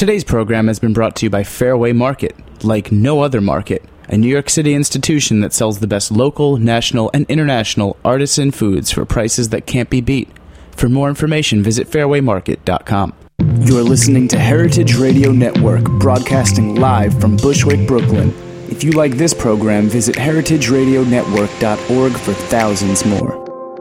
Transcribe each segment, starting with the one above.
Today's program has been brought to you by Fairway Market, like no other market, a New York City institution that sells the best local, national, and international artisan foods for prices that can't be beat. For more information, visit fairwaymarket.com. You're listening to Heritage Radio Network, broadcasting live from Bushwick, Brooklyn. If you like this program, visit heritageradionetwork.org for thousands more.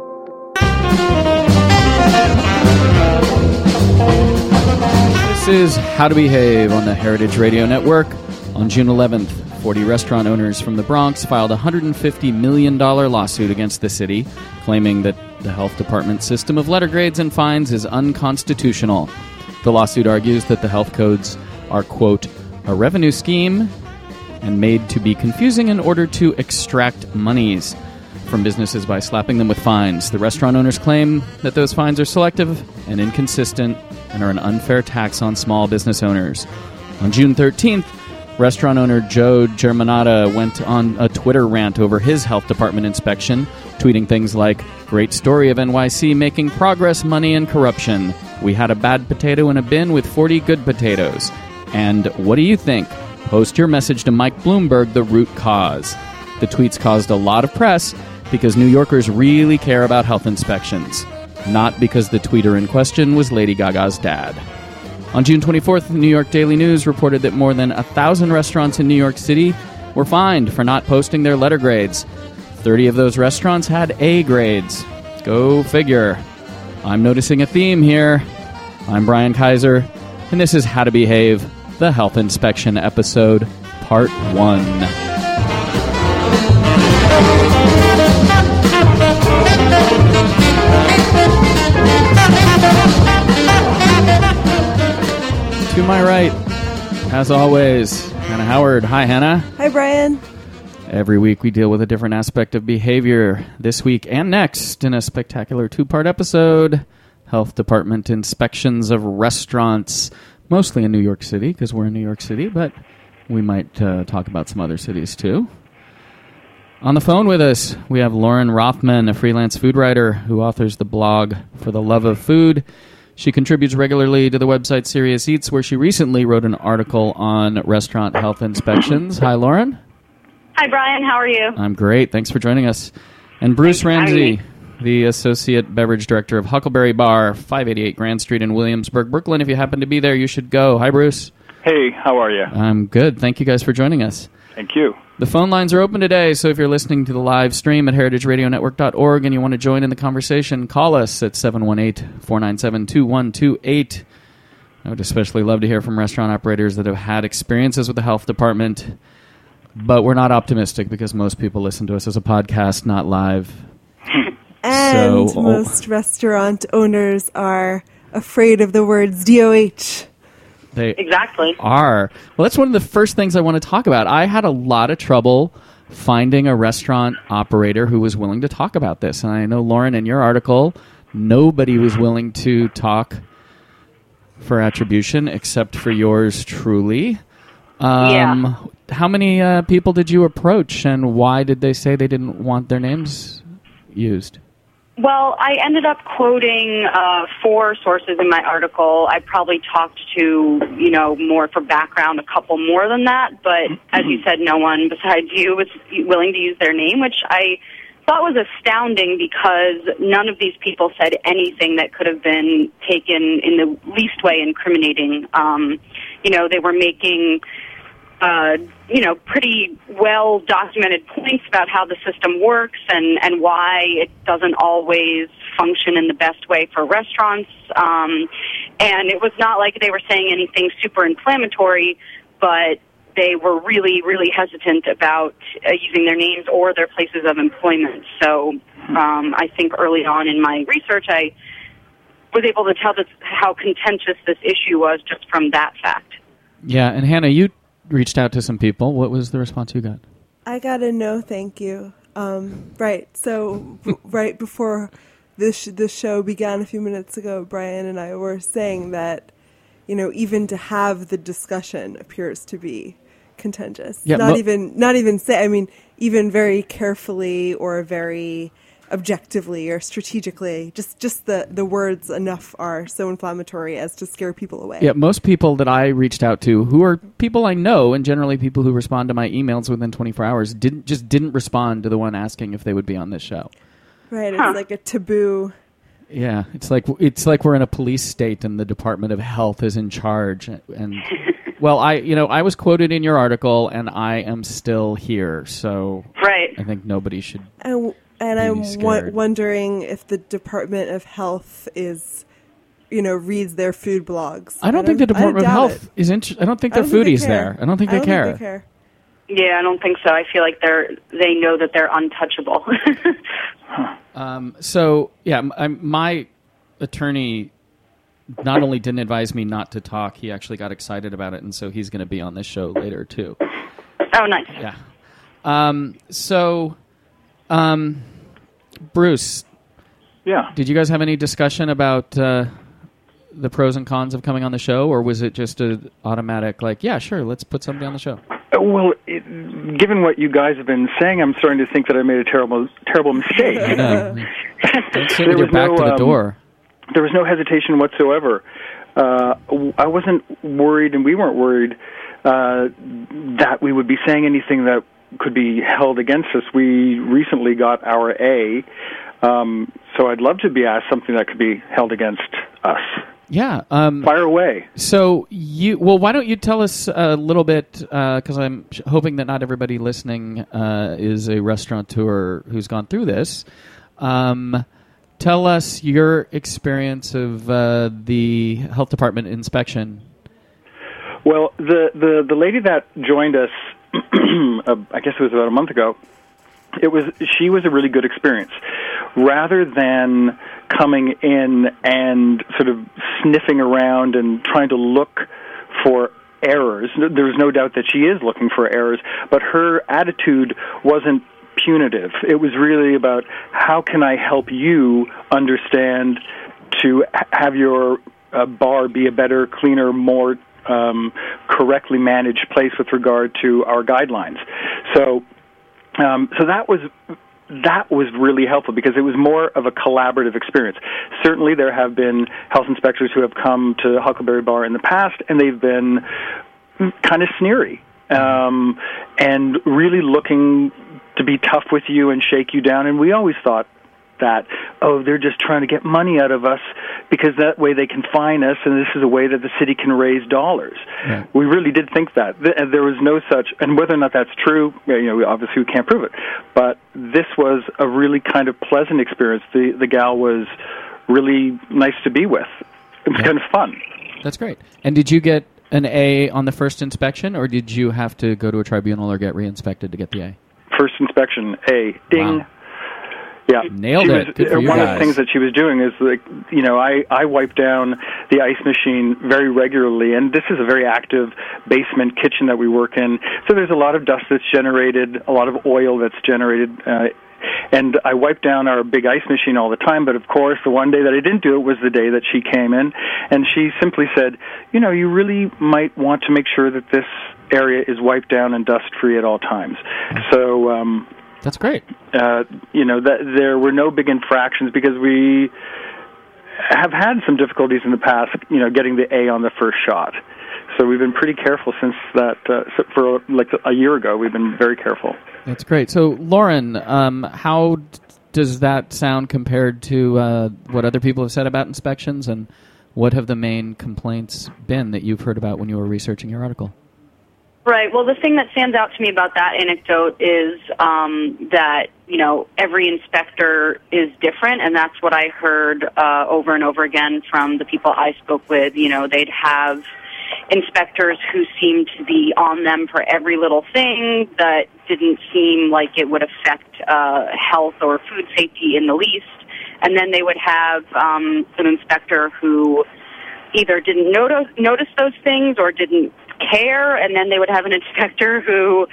This is How to Behave on the Heritage Radio Network. On June 11th, 40 restaurant owners from the Bronx filed a $150 million lawsuit against the city, claiming that the health department's system of letter grades and fines is unconstitutional. The lawsuit argues that the health codes are, quote, a revenue scheme and made to be confusing in order to extract monies from businesses by slapping them with fines. The restaurant owners claim that those fines are selective and inconsistent and are an unfair tax on small business owners. On June 13th, restaurant owner Joe Germanata went on a Twitter rant over his health department inspection, tweeting things like, "Great story of NYC making progress, money, and corruption. We had a bad potato in a bin with 40 good potatoes. And what do you think? Post your message to Mike Bloomberg, the root cause." The tweets caused a lot of press because New Yorkers really care about health inspections, not because the tweeter in question was Lady Gaga's dad. On June 24th, the New York Daily News reported that more than 1,000 restaurants in New York City were fined for not posting their letter grades. 30 of those restaurants had A grades. Go figure. I'm noticing a theme here. I'm Brian Kaiser, and this is How to Behave, the Health Inspection Episode, Part 1. To my right, as always, Hannah Howard. Hi, Hannah. Hi, Brian. Every week we deal with a different aspect of behavior. This week and next in a spectacular two-part episode, Health Department inspections of restaurants, mostly in New York City, because we're in New York City, but we might talk about some other cities too. On the phone with us, we have Lauren Rothman, a freelance food writer who authors the blog For the Love of Food. She contributes regularly to the website Serious Eats, where she recently wrote an article on restaurant health inspections. Hi, Lauren. Hi, Brian. How are you? I'm great. Thanks for joining us. And Bruce Ramsey, the Associate Beverage Director of Huckleberry Bar, 588 Grand Street in Williamsburg, Brooklyn. If you happen to be there, you should go. Hi, Bruce. Hey, how are you? I'm good. Thank you guys for joining us. Thank you. The phone lines are open today, so if you're listening to the live stream at heritageradionetwork.org and you want to join in the conversation, call us at 718-497-2128. I would especially love to hear from restaurant operators that have had experiences with the health department, but we're not optimistic because most people listen to us as a podcast, not live. And most restaurant owners are afraid of the words DOH. They exactly are. Well, that's one of the first things I want to talk about. I had a lot of trouble finding a restaurant operator who was willing to talk about this. And I know, Lauren, in your article, nobody was willing to talk for attribution except for yours truly. Yeah. How many people did you approach, and why did they say they didn't want their names used? Well, I ended up quoting 4 sources in my article. I probably talked to, more for background, a couple more than that. But as you said, no one besides you was willing to use their name, which I thought was astounding because none of these people said anything that could have been taken in the least way incriminating. They were making pretty well-documented points about how the system works and why it doesn't always function in the best way for restaurants. And it was not like they were saying anything super inflammatory, but they were really, really hesitant about using their names or their places of employment. So I think early on in my research, I was able to tell how contentious this issue was just from that fact. Yeah, and Hannah, you reached out to some people. What was the response you got? I got a no, thank you. Right. So right before this show began a few minutes ago, Brian and I were saying that, even to have the discussion appears to be contentious. Yeah, even very carefully or very objectively or strategically. Just the words enough are so inflammatory as to scare people away. Yeah, most people that I reached out to, who are people I know, and generally people who respond to my emails within 24 hours, didn't respond to the one asking if they would be on this show. Right, it's like a taboo. Yeah, it's like we're in a police state and the Department of Health is in charge. And well, I was quoted in your article, and I am still here, so right. I think nobody should. And I'm wondering if the Department of Health is, reads their food blogs. I don't think the Department of Health is interested. I don't think they're foodies there. I don't think they care. Yeah, I don't think so. I feel like they know that they're untouchable. So, yeah, my attorney not only didn't advise me not to talk, he actually got excited about it, and so he's going to be on this show later, too. Oh, nice. Yeah. Bruce. Yeah. Did you guys have any discussion about the pros and cons of coming on the show, or was it just an automatic, yeah, sure, let's put somebody on the show? Well, given what you guys have been saying, I'm starting to think that I made a terrible mistake. I know. Don't sit with your back to the door. There was no hesitation whatsoever. I wasn't worried, and we weren't worried that we would be saying anything that could be held against us. We recently got our A, so I'd love to be asked something that could be held against us. Yeah. Fire away. So why don't you tell us a little bit, because I'm hoping that not everybody listening is a restaurateur who's gone through this. Tell us your experience of the health department inspection. Well, the lady that joined us, I guess it was about a month ago, she was a really good experience. Rather than coming in and sort of sniffing around and trying to look for errors, there's no doubt that she is looking for errors, but her attitude wasn't punitive. It was really about, how can I help you understand to have your bar be a better, cleaner, more correctly managed place with regard to our guidelines. So that was really helpful, because it was more of a collaborative experience. Certainly there have been health inspectors who have come to Huckleberry Bar in the past, and they've been kind of sneery and really looking to be tough with you and shake you down. And we always thought that, they're just trying to get money out of us because that way they can fine us, and this is a way that the city can raise dollars. Yeah. We really did think that. There was no such, and whether or not that's true, obviously we can't prove it, but this was a really kind of pleasant experience. The gal was really nice to be with. It was kind of fun. That's great. And did you get an A on the first inspection, or did you have to go to a tribunal or get re-inspected to get the A? First inspection, A. Ding. Wow. Yeah, nailed it. Good for you one guys. of the things that she was doing is, I wipe down the ice machine very regularly, and this is a very active basement kitchen that we work in. So there's a lot of dust that's generated, a lot of oil that's generated, and I wipe down our big ice machine all the time. But of course, the one day that I didn't do it was the day that she came in, and she simply said, you really might want to make sure that this area is wiped down and dust-free at all times. So that's great. That there were no big infractions, because we have had some difficulties in the past, getting the A on the first shot. So we've been pretty careful since that. For a year ago, we've been very careful. That's great. So, Lauren, how does that sound compared to what other people have said about inspections, and what have the main complaints been that you've heard about when you were researching your article? Right. Well, the thing that stands out to me about that anecdote is that, every inspector is different, and that's what I heard over and over again from the people I spoke with. They'd have inspectors who seemed to be on them for every little thing that didn't seem like it would affect health or food safety in the least. And then they would have an inspector who either didn't notice those things or didn't care, and then they would have an inspector who,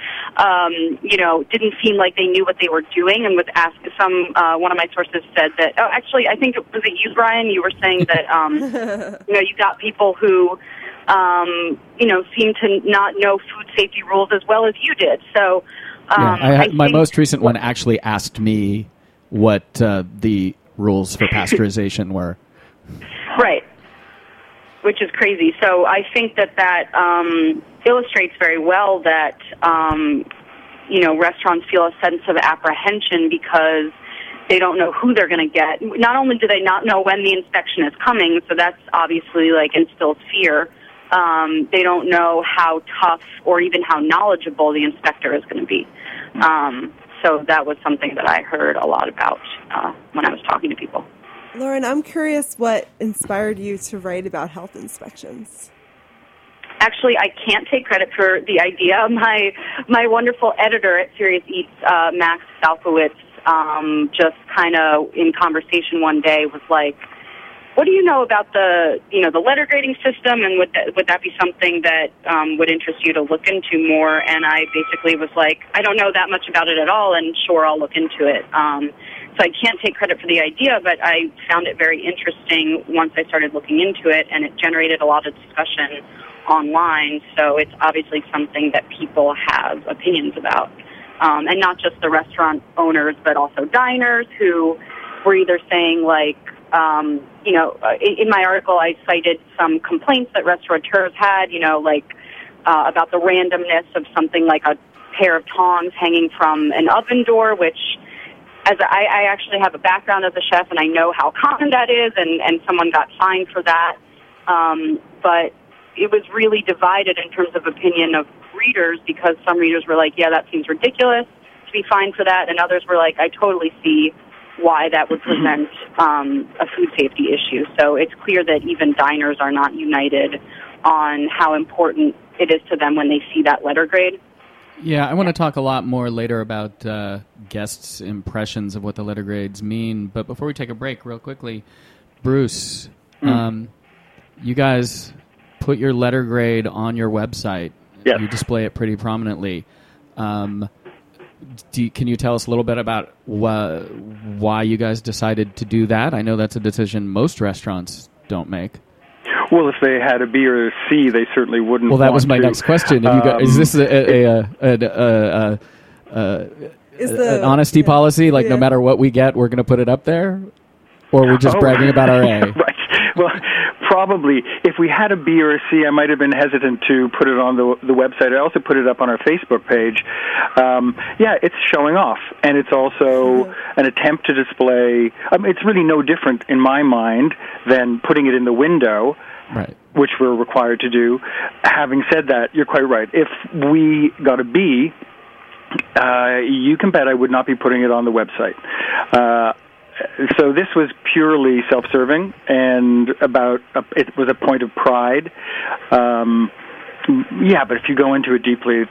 didn't seem like they knew what they were doing, and would ask one of my sources said that, actually, I think was it you, Brian? You were saying that, you got people who, seem to not know food safety rules as well as you did. So, my most recent one actually asked me what the rules for pasteurization were. Right. Which is crazy. So I think that illustrates very well that, restaurants feel a sense of apprehension because they don't know who they're going to get. Not only do they not know when the inspection is coming, so that's obviously instills fear. They don't know how tough or even how knowledgeable the inspector is going to be. So that was something that I heard a lot about when I was talking to people. Lauren, I'm curious what inspired you to write about health inspections. Actually, I can't take credit for the idea. My wonderful editor at Serious Eats, Max Salkowitz, just kind of in conversation one day was like, "What do you know about the letter grading system, and would that be something that would interest you to look into more?" And I basically was like, "I don't know that much about it at all, and sure, I'll look into it." So I can't take credit for the idea, but I found it very interesting once I started looking into it, and it generated a lot of discussion online. So it's obviously something that people have opinions about, and not just the restaurant owners, but also diners who were either saying in my article I cited some complaints that restaurateurs had, about the randomness of something like a pair of tongs hanging from an oven door, which as I actually have a background as a chef and I know how common that is, and someone got fined for that. But it was really divided in terms of opinion of readers, because some readers were like, yeah, that seems ridiculous to be fined for that, and others were like, I totally see why that would present a food safety issue. So it's clear that even diners are not united on how important it is to them when they see that letter grade. Yeah, I want to talk a lot more later about guests' impressions of what the letter grades mean. But before we take a break, real quickly, Bruce, you guys put your letter grade on your website. Yes. You display it pretty prominently. Can you tell us a little bit about why you guys decided to do that? I know that's a decision most restaurants don't make. Well, if they had a B or a C, they certainly wouldn't. Well, that was my to. next question. Is this an honesty policy? Like, no matter what we get, we're going to put it up there? Or we're just bragging about our A? Right. Well, probably. If we had a B or a C, I might have been hesitant to put it on the website. I also put it up on our Facebook page. It's showing off, and it's also an attempt to display. It's really no different in my mind than putting it in the window, right, which we're required to do. Having said that, you're quite right. If we got a B, you can bet I would not be putting it on the website. So this was purely self-serving, and it was a point of pride. But if you go into it deeply,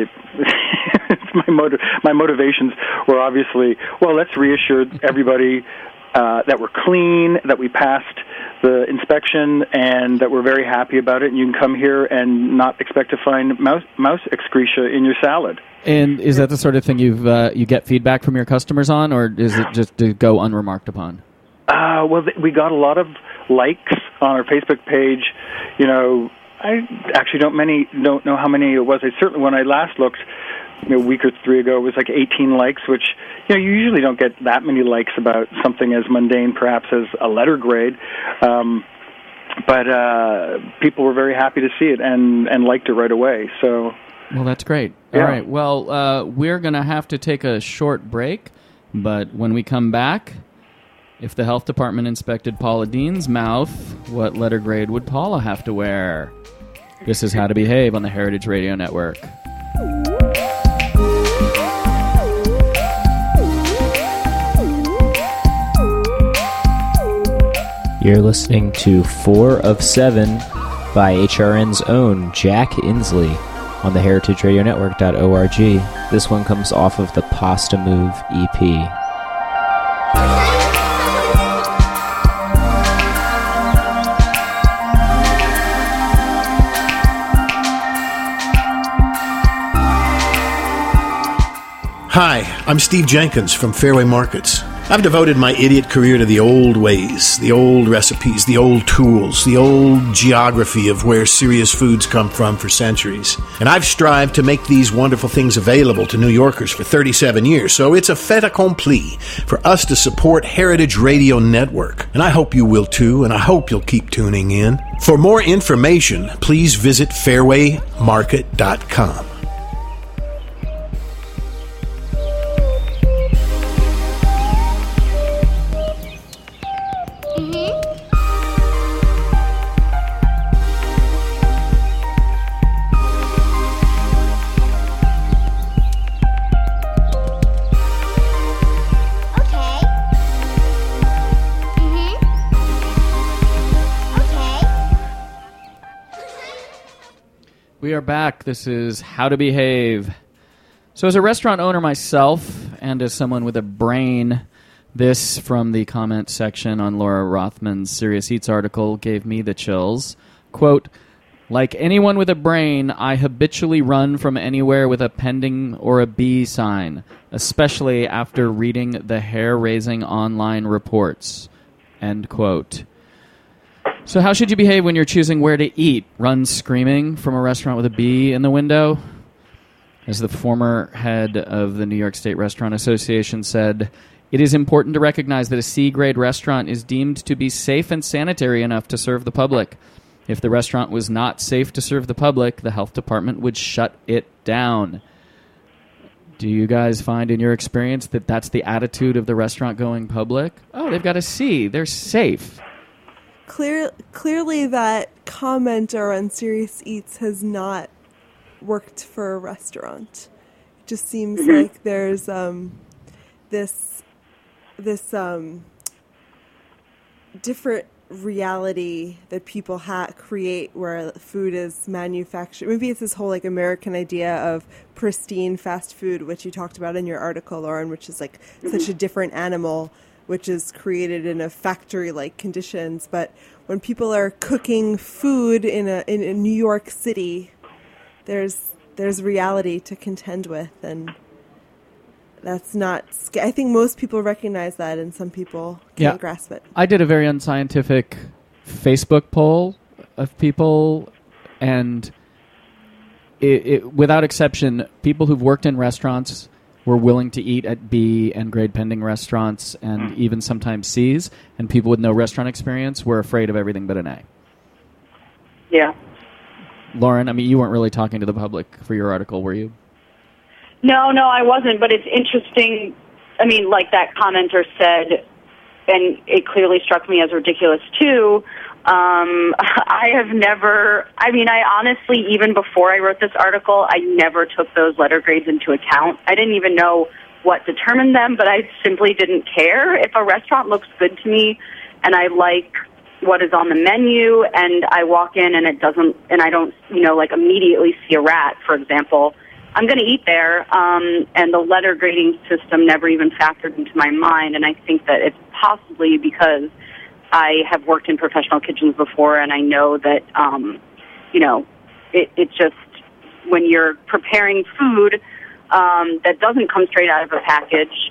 my motivations were obviously, well, let's reassure everybody that we're clean, that we passed the inspection, and that we're very happy about it, and you can come here and not expect to find mouse excreta in your salad. And is that the sort of thing you get feedback from your customers on, or is it just to go unremarked upon? We got a lot of likes on our Facebook page. I actually don't know how many it was. Certainly when I last looked, a week or three ago, it was like 18 likes, which you usually don't get that many likes about something as mundane, perhaps, as a letter grade. But people were very happy to see it and liked it right away. So. Well, that's great. Yeah. All right. Well, we're going to have to take a short break, but when we come back, if the health department inspected Paula Deen's mouth, what letter grade would Paula have to wear? This is How to Behave on the Heritage Radio Network. You're listening to 4 of 7 by HRN's own Jack Inslee on the heritageradionetwork.org. This one comes off of the Pasta Move EP. Hi, I'm Steve Jenkins from Fairway Markets. I've devoted my idiot career to the old ways, the old recipes, the old tools, the old geography of where serious foods come from for centuries. And I've strived to make these wonderful things available to New Yorkers for 37 years, so it's a fait accompli for us to support Heritage Radio Network. And I hope you will too, and I hope you'll keep tuning in. For more information, please visit fairwaymarket.com. We are back. This is How to Behave. So as a restaurant owner myself, and as someone with a brain, this from the comment section on Laura Rothman's Serious Eats article gave me the chills. Quote, like anyone with a brain, I habitually run from anywhere with a pending or a B sign, especially after reading the hair-raising online reports. End quote. So how should you behave when you're choosing where to eat? Run screaming from a restaurant with a B in the window? As the former head of the New York State Restaurant Association said, it is important to recognize that a C-grade restaurant is deemed to be safe and sanitary enough to serve the public. If the restaurant was not safe to serve the public, the health department would shut it down. Do you guys find in your experience that that's the attitude of the restaurant going public? Oh, they've got a C. They're safe. Clearly that commenter on Serious Eats has not worked for a restaurant. It just seems like there's this different reality that people create where food is manufactured. Maybe it's this whole like American idea of pristine fast food, which you talked about in your article, Lauren, which is like such a different animal, which is created in a factory-like conditions. But when people are cooking food in New York City, there's reality to contend with, and that's not. I think most people recognize that, and some people can't grasp it. I did a very unscientific Facebook poll of people, and it without exception, people who've worked in restaurants were willing to eat at B and grade pending restaurants and even sometimes C's, and people with no restaurant experience were afraid of everything but an A. Yeah. Lauren, I mean, you weren't really talking to the public for your article, were you? No, I wasn't, but it's interesting. I mean, like that commenter said, and it clearly struck me as ridiculous too, I honestly, even before I wrote this article, I never took those letter grades into account. I didn't even know what determined them, but I simply didn't care. If a restaurant looks good to me and I like what is on the menu and I walk in and it doesn't, and I don't, like immediately see a rat, for example, I'm going to eat there. And the letter grading system never even factored into my mind. And I think that it's possibly because I have worked in professional kitchens before, and I know that, it just, when you're preparing food that doesn't come straight out of a package,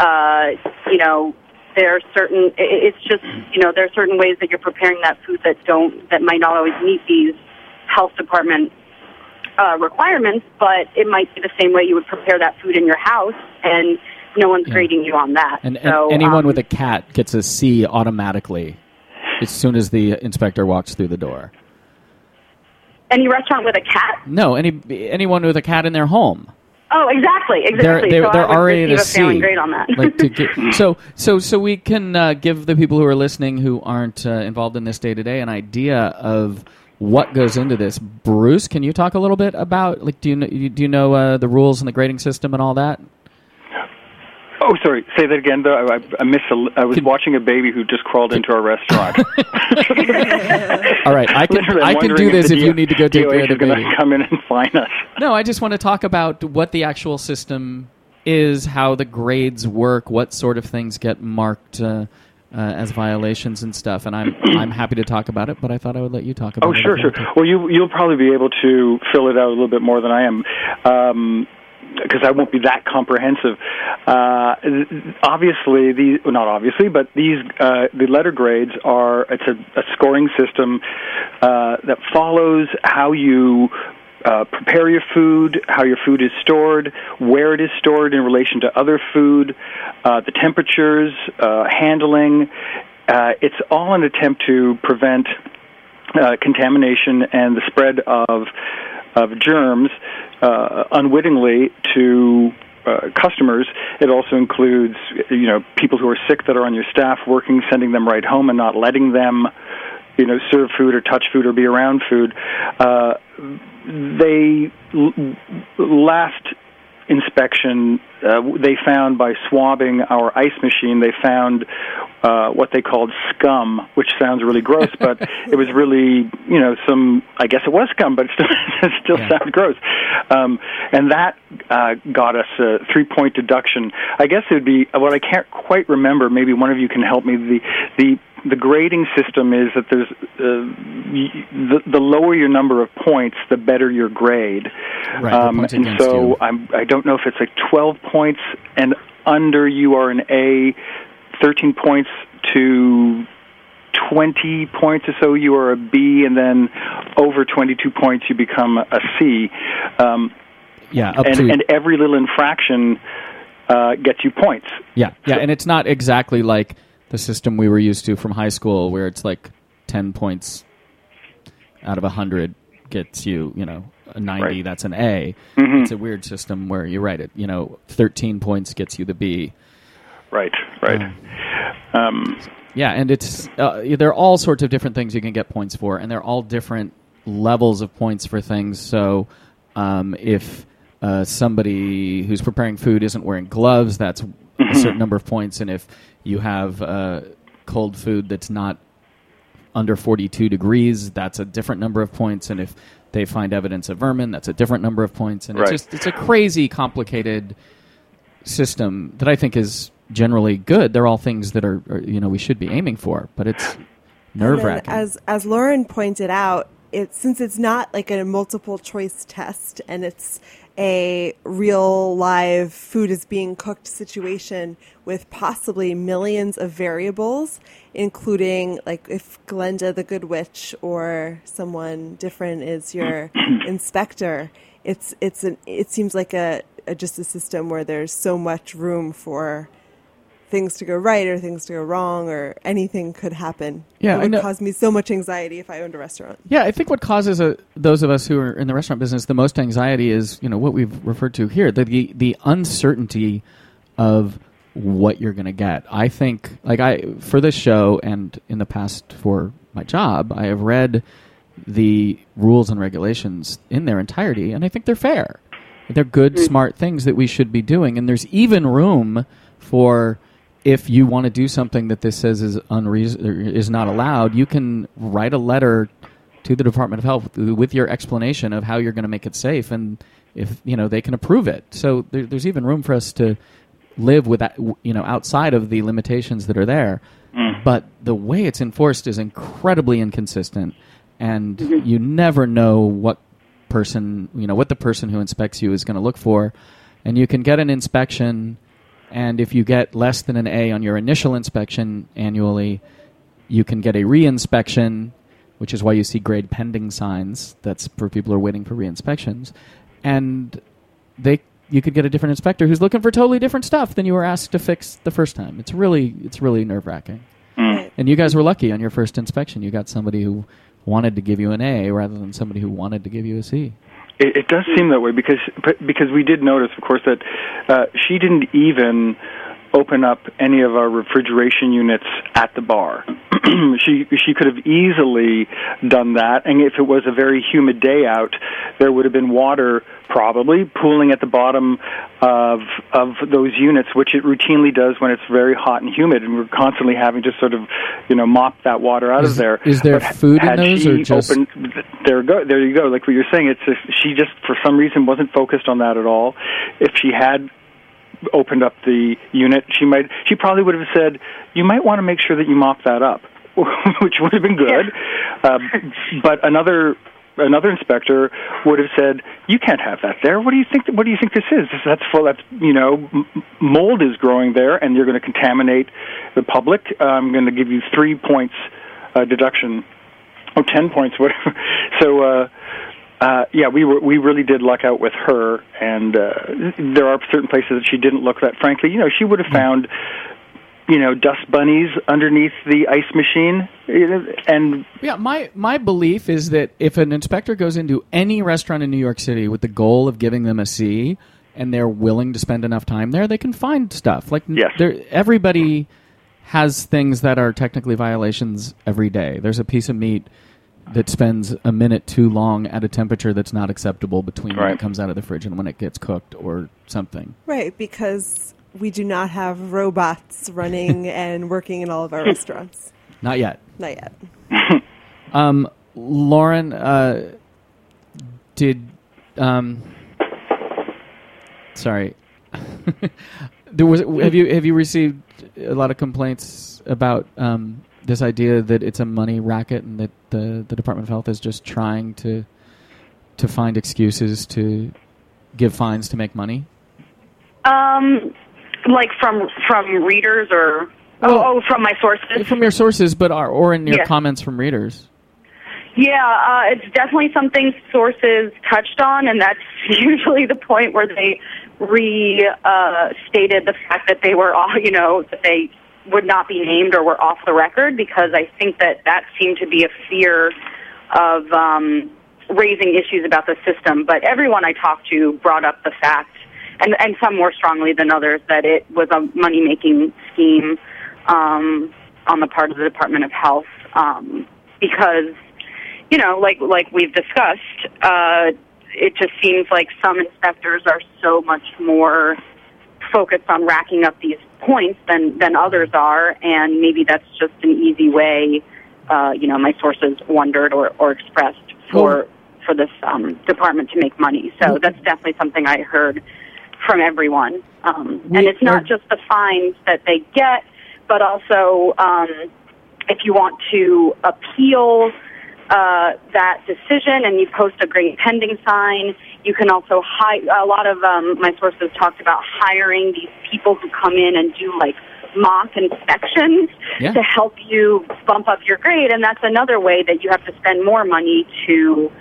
there are certain, there are certain ways that you're preparing that food that might not always meet these health department requirements, but it might be the same way you would prepare that food in your house, and no one's grading you on that. And anyone with a cat gets a C automatically as soon as the inspector walks through the door. Any restaurant with a cat? No, anyone with a cat in their home. Oh, exactly. They're I would already at a C. failing grade on that. So we can give the people who are listening who aren't involved in this day to day an idea of what goes into this. Bruce, can you talk a little bit about do you know the rules and the grading system and all that? Oh, sorry. Say that again, though. I missed. I was watching a baby who just crawled into our restaurant. All right, I can do this if you need to go take care of the baby. Going to come in and fine us. No, I just want to talk about what the actual system is, how the grades work, what sort of things get marked as violations and stuff. And I'm happy to talk about it, but I thought I would let you talk about it. Oh, sure. Well, you'll probably be able to fill it out a little bit more than I am. because I won't be that comprehensive. Obviously, not obviously, but the letter grades it's a scoring system that follows how you prepare your food, how your food is stored, where it is stored in relation to other food, the temperatures, handling. It's all an attempt to prevent contamination and the spread of germs unwittingly to customers. It also includes, people who are sick that are on your staff working, sending them right home and not letting them, serve food or touch food or be around food. Last inspection, they found by swabbing our ice machine, they found what they called scum, which sounds really gross, but it was really, I guess it was scum, but it still sounds gross. And that got us a 3-point deduction. I guess it would be, what I can't quite remember, maybe one of you can help me, the grading system is that there's the lower your number of points, the better your grade. Right, and so I don't know if it's like 12 points and under you are an A, 13 points to 20 points or so you are a B, and then over 22 points you become a C. And every little infraction gets you points. Yeah, and it's not exactly like the system we were used to from high school, where it's like 10 points out of 100 gets you, a 90. Right. That's an A. Mm-hmm. It's a weird system where you're right. 13 points gets you the B. Right. And it's there are all sorts of different things you can get points for, and they're all different levels of points for things. So if somebody who's preparing food isn't wearing gloves, that's a certain number of points, and if you have cold food that's not under 42 degrees, that's a different number of points, and if they find evidence of vermin, that's a different number of points, and it's a crazy, complicated system that I think is generally good. They're all things that are we should be aiming for, but it's nerve-wracking. As Lauren pointed out, since it's not like a multiple choice test and it's a real live food is being cooked situation with possibly millions of variables, including like if Glenda the Good Witch or someone different is your inspector, it seems like just a system where there's so much room for things to go right or things to go wrong or anything could happen. Yeah, it would cause me so much anxiety if I owned a restaurant. Yeah, I think what causes those of us who are in the restaurant business the most anxiety is, what we've referred to here, the uncertainty of what you're going to get. I think, for this show and in the past for my job, I have read the rules and regulations in their entirety, and I think they're fair. They're good, smart things that we should be doing, and there's even room for, if you want to do something that this says is not allowed, you can write a letter to the Department of Health with your explanation of how you're going to make it safe, and if they can approve it. So there's even room for us to live with that, outside of the limitations that are there. But the way it's enforced is incredibly inconsistent, and you never know what the person who inspects you is going to look for, and you can get an inspection. And if you get less than an A on your initial inspection annually, you can get a re-inspection, which is why you see grade pending signs. That's for people who are waiting for re-inspections. And you could get a different inspector who's looking for totally different stuff than you were asked to fix the first time. It's really nerve-wracking. And you guys were lucky on your first inspection. You got somebody who wanted to give you an A rather than somebody who wanted to give you a C. It does seem that way because we did notice, of course, that she didn't even open up any of our refrigeration units at the bar. She could have easily done that, and if it was a very humid day out, there would have been water probably pooling at the bottom of those units, which it routinely does when it's very hot and humid, and we're constantly having to sort of mop that water out of there. Is there food in those, or just there you go. Like what you're saying, she just for some reason wasn't focused on that at all. If she had opened up the unit, she probably would have said, you might want to make sure that you mop that up, which would have been good. But another another inspector would have said, "You can't have that there. What do you think? What do you think this is? That's full. That's mold is growing there, and you're going to contaminate the public. I'm going to give you 3 points deduction, or 10 points, whatever." So. We really did luck out with her, and there are certain places that she didn't look at. Frankly, she would have found, dust bunnies underneath the ice machine, and my belief is that if an inspector goes into any restaurant in New York City with the goal of giving them a C, and they're willing to spend enough time there, they can find stuff. Like everybody has things that are technically violations every day. There's a piece of meat that spends a minute too long at a temperature that's not acceptable between when it comes out of the fridge and when it gets cooked or something. Right, because we do not have robots running and working in all of our restaurants. Not yet. Not yet. Lauren, sorry. Have you received a lot of complaints about this idea that it's a money racket and that the Department of Health is just trying to find excuses to give fines to make money? Like from readers or from my sources? From your sources, but or in your comments from readers. Yeah, it's definitely something sources touched on, and that's usually the point where they stated the fact that they were all, that they would not be named or were off the record, because I think that seemed to be a fear of raising issues about the system. But everyone I talked to brought up the fact, and some more strongly than others, that it was a money-making scheme on the part of the Department of Health, because, like we've discussed, it just seems like some inspectors are so much more focused on racking up these points than others are, and maybe that's just an easy way, my sources wondered or expressed for this department to make money. So that's definitely something I heard from everyone. And it's not just the fines that they get, but also if you want to appeal that decision and you post a great pending sign, you can also a lot of my sources talked about hiring these people who come in and do mock inspections to help you bump up your grade, and that's another way that you have to spend more money to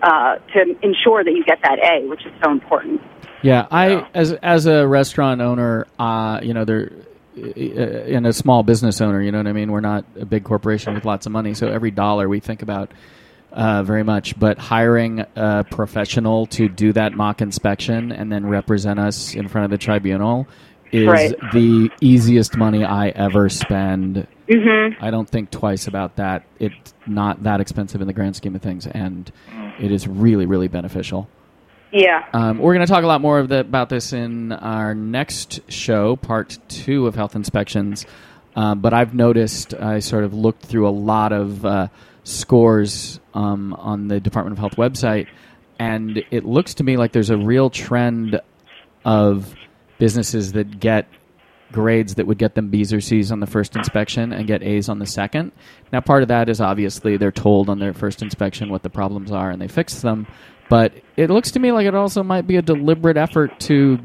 ensure that you get that A, which is so important. Yeah, as a restaurant owner, they're in a small business owner, you know what I mean? We're not a big corporation with lots of money, so every dollar we think about very much. But hiring a professional to do that mock inspection and then represent us in front of the tribunal is the easiest money I ever spend. Mm-hmm. I don't think twice about that. It's not that expensive in the grand scheme of things, and it is really, really beneficial. Yeah. We're going to talk a lot more about this in our next show, part 2 of health inspections. But I've noticed, I sort of looked through a lot of scores on the Department of Health website, and it looks to me like there's a real trend of businesses that get grades that would get them B's or C's on the first inspection and get A's on the second. Now, part of that is obviously they're told on their first inspection what the problems are and they fix them. But it looks to me like it also might be a deliberate effort to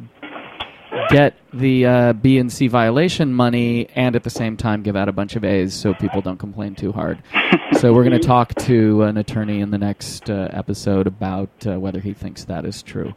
get the B and C violation money and at the same time give out a bunch of A's so people don't complain too hard. So we're going to talk to an attorney in the next episode about whether he thinks that is true.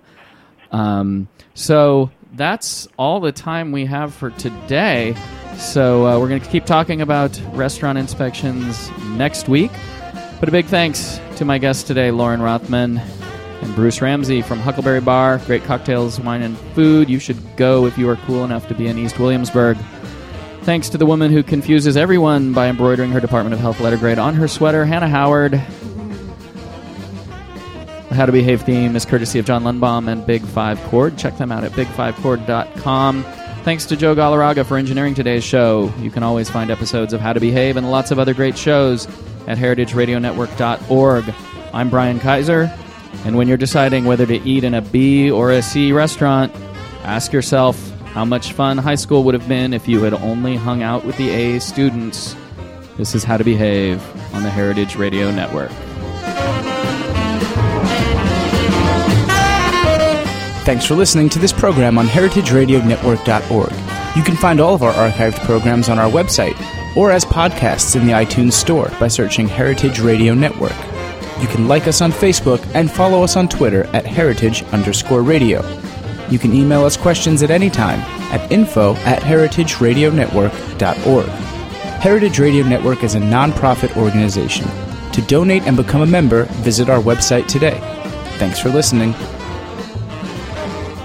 So that's all the time we have for today. So we're going to keep talking about restaurant inspections next week. But a big thanks to my guests today, Lauren Rothman and Bruce Ramsey from Huckleberry Bar. Great cocktails, wine, and food. You should go if you are cool enough to be in East Williamsburg. Thanks to the woman who confuses everyone by embroidering her Department of Health letter grade on her sweater, Hannah Howard. The How to Behave theme is courtesy of John Lundbaum and Big 5 Chord. Check them out at big5chord.com. Thanks to Joe Galarraga for engineering today's show. You can always find episodes of How to Behave and lots of other great shows at heritageradionetwork.org. I'm Brian Kaiser. And when you're deciding whether to eat in a B or a C restaurant, ask yourself how much fun high school would have been if you had only hung out with the A students. This is How to Behave on the Heritage Radio Network. Thanks for listening to this program on heritageradionetwork.org. You can find all of our archived programs on our website or as podcasts in the iTunes Store by searching Heritage Radio Network. You can like us on Facebook and follow us on Twitter at @heritage_radio. You can email us questions at any time at info@heritageradionetwork.org. Heritage Radio Network is a non-profit organization. To donate and become a member, visit our website today. Thanks for listening.